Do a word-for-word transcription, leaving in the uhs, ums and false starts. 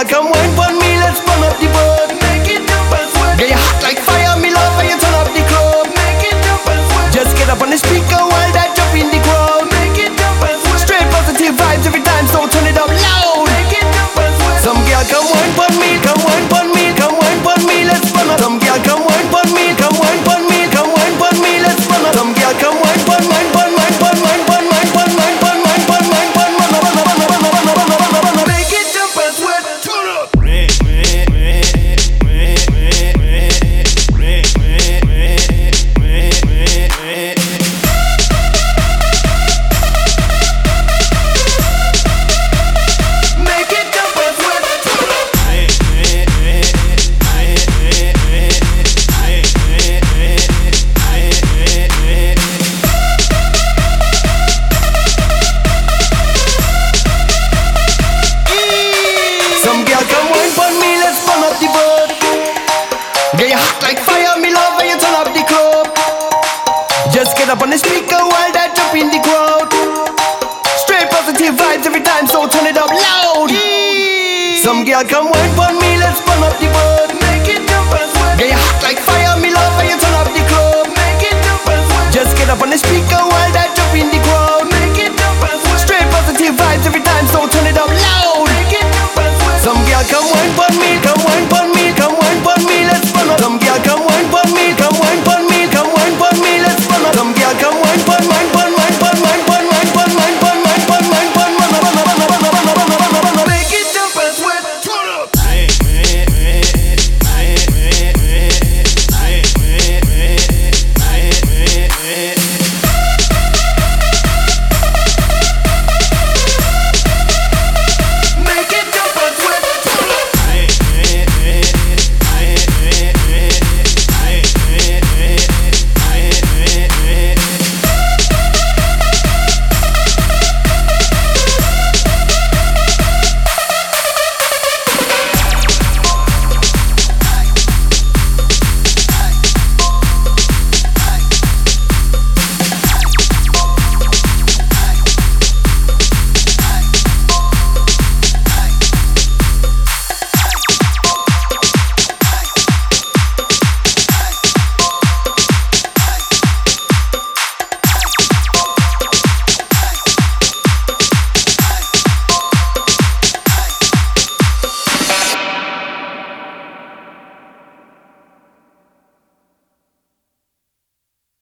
come wine for me, let's burn up the boat. Make it jump and sweat. Get you hot like fire, me love when you turn up the club. Make it jump and sweat. Just get up on the speaker while that jump in the crowd. Make it jump and sweat. Straight positive vibes every time, so turn it up loud. Make it jump and sweat. Some girl come wine for me, come wine for me, come wine for me, let's burn up. Some girl come wine for me, come wine for me, come wine for me, let's burn up. Some girl come wine for mine, for mine, for mine, for mine, for mine, for mine, for mine, for mine. Make it jump and sweat. Turn up. Some girl come wine for me, let's burn up the boat. Get you hot like fire, me love when you turn up the club. Just get up on the speaker while that jump in the crowd. Straight positive vibes every time, so turn it up loud. Some girl come wine for me, let's burn up the boat. Make it jump and sweat. Get you hot like fire, me love when you turn up the club. Make it jump and sweat. Just get up on the speaker while that jump in the crowd. Make it jump and sweat. Straight positive vibes every time, so turn it up loud. Make it jump